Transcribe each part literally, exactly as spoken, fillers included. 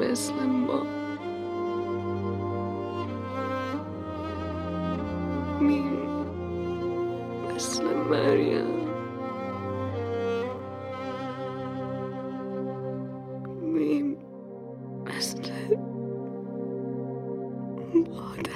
مثل ما. میم مثل مریم. میم مثل مادر.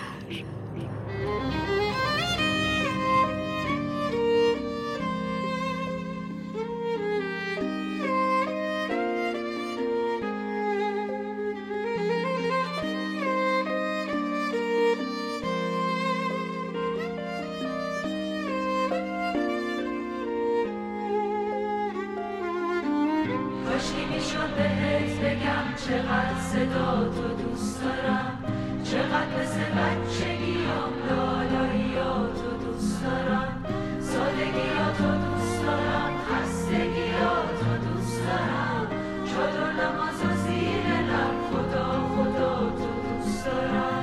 کاشکی میشد بهت بگم چقدر صدا تو دوست دارم، چقدر مثل بچگیام لالاییاتو دوست دارم، سادگیاتو دوست دارم، خستگیاتو دوست دارم، چادر نماز و زیر لب خدا خدا تو دوست دارم.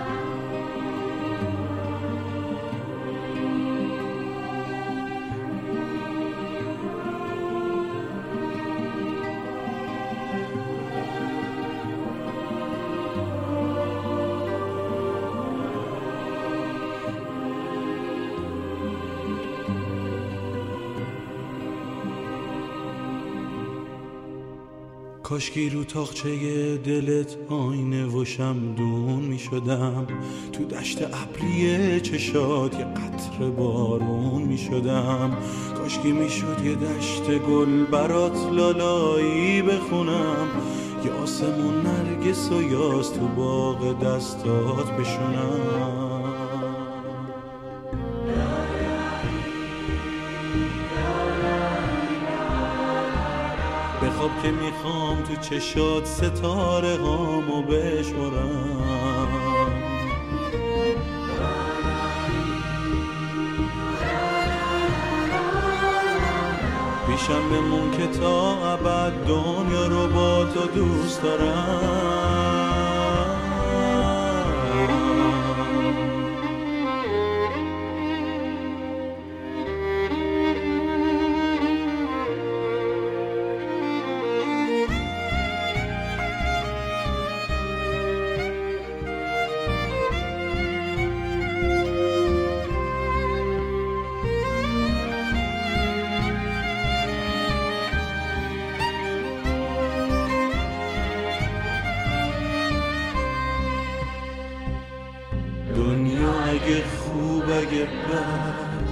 کاشکی رو تاقچه دلت آینه و شمدون می شدم، تو دشت ابری چشات یه قطره بارون می شدم. کاشکی می شد یه دشت گل برات لالایی بخونم، یه آسمون نرگس و یاس تو باغ دستات بشونم. بخواب که میخوام تو چشات ستاره هامو بشمارم. پیشم بمون که تا ابد دنیا رو با تو دوست دارم. دنیا اگه خوب اگه بد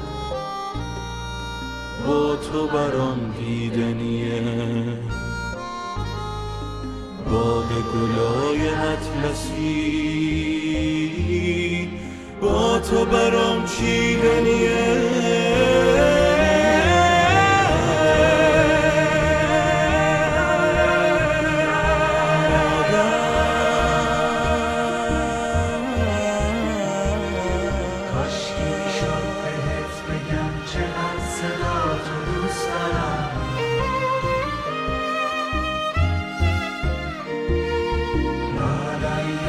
با تو برام دیدنیه، باغ گلای اطلسی با تو برام چیدنیه.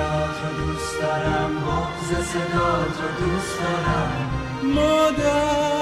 صدا تو دوست دارم مادر.